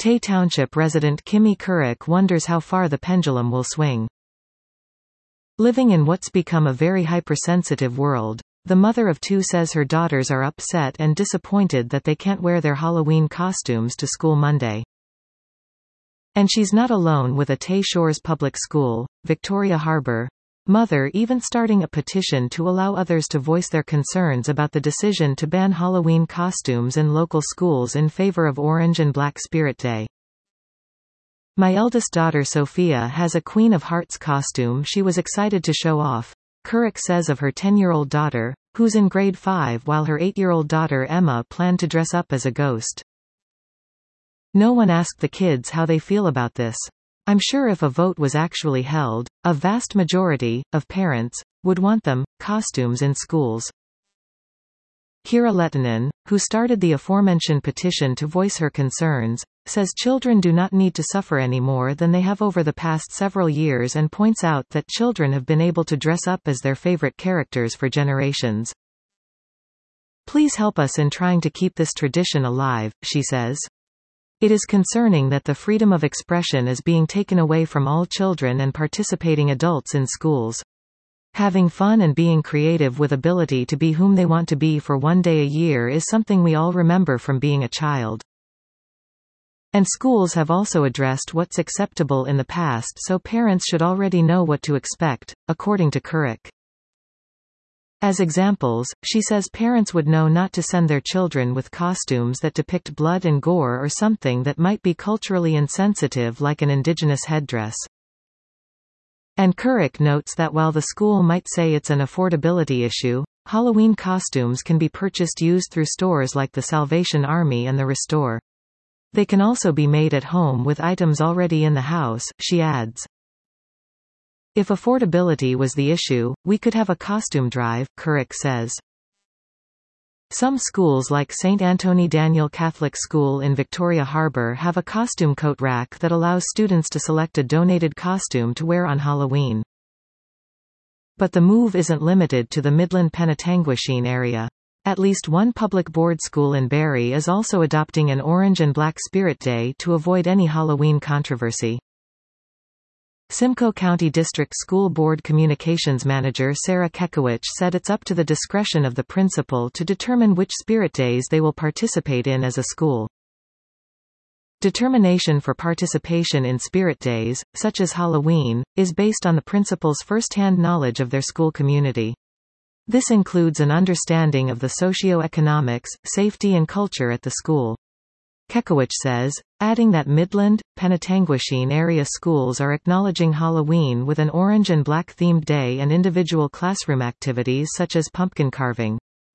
Tay Township resident Kimmy Couric wonders how far the pendulum will swing. Living in what's become a very hypersensitive world, the mother of two says her daughters are upset and disappointed that they can't wear their Halloween costumes to school Monday. And she's not alone, with a Tay Shores Public School, Victoria Harbour mother even starting a petition to allow others to voice their concerns about the decision to ban Halloween costumes in local schools in favor of Orange and Black Spirit Day. My eldest daughter Sophia has a Queen of Hearts costume she was excited to show off, Couric says of her 10-year-old daughter, who's in grade 5, while her 8-year-old daughter Emma planned to dress up as a ghost. No one asked the kids how they feel about this. I'm sure if a vote was actually held, a vast majority of parents would want them costumes in schools. Kira Lehtinen, who started the aforementioned petition to voice her concerns, says children do not need to suffer any more than they have over the past several years, and points out that children have been able to dress up as their favorite characters for generations. Please help us in trying to keep this tradition alive, she says. It is concerning that the freedom of expression is being taken away from all children and participating adults in schools. Having fun and being creative with ability to be whom they want to be for one day a year is something we all remember from being a child. And schools have also addressed what's acceptable in the past, so parents should already know what to expect, according to Couric. As examples, she says parents would know not to send their children with costumes that depict blood and gore or something that might be culturally insensitive, like an indigenous headdress. And Couric notes that while the school might say it's an affordability issue, Halloween costumes can be purchased used through stores like the Salvation Army and the Restore. They can also be made at home with items already in the house, she adds. If affordability was the issue, we could have a costume drive, Couric says. Some schools like St. Anthony Daniel Catholic School in Victoria Harbour have a costume coat rack that allows students to select a donated costume to wear on Halloween. But the move isn't limited to the Midland Penetanguishene area. At least one public board school in Barrie is also adopting an Orange and Black Spirit Day to avoid any Halloween controversy. Simcoe County District School Board Communications Manager Sarah Kekowich said it's up to the discretion of the principal to determine which Spirit Days they will participate in as a school. Determination for participation in Spirit Days, such as Halloween, is based on the principal's first-hand knowledge of their school community. This includes an understanding of the socio-economics, safety and culture at the school. Kekowich says, adding that Midland, Penetanguishene area schools are acknowledging Halloween with an orange and black themed day and individual classroom activities such as pumpkin carving.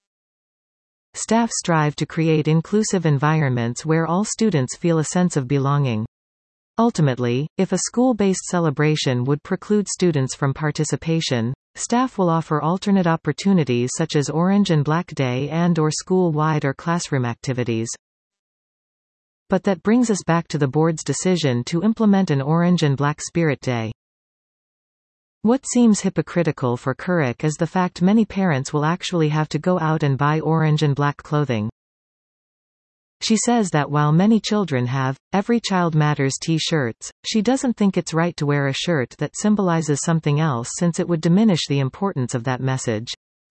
Staff strive to create inclusive environments where all students feel a sense of belonging. Ultimately, if a school-based celebration would preclude students from participation, staff will offer alternate opportunities such as Orange and Black Day and/or school-wide or classroom activities. But that brings us back to the board's decision to implement an Orange and Black Spirit Day. What seems hypocritical for Couric is the fact many parents will actually have to go out and buy orange and black clothing. She says that while many children have Every Child Matters t-shirts, she doesn't think it's right to wear a shirt that symbolizes something else, since it would diminish the importance of that message.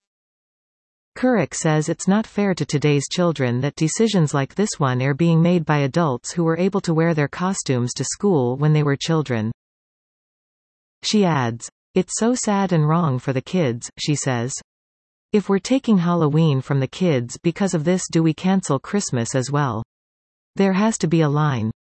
Couric says it's not fair to today's children that decisions like this one are being made by adults who were able to wear their costumes to school when they were children. She adds, "It's so sad and wrong for the kids," she says. "If we're taking Halloween from the kids because of this, do we cancel Christmas as well? There has to be a line."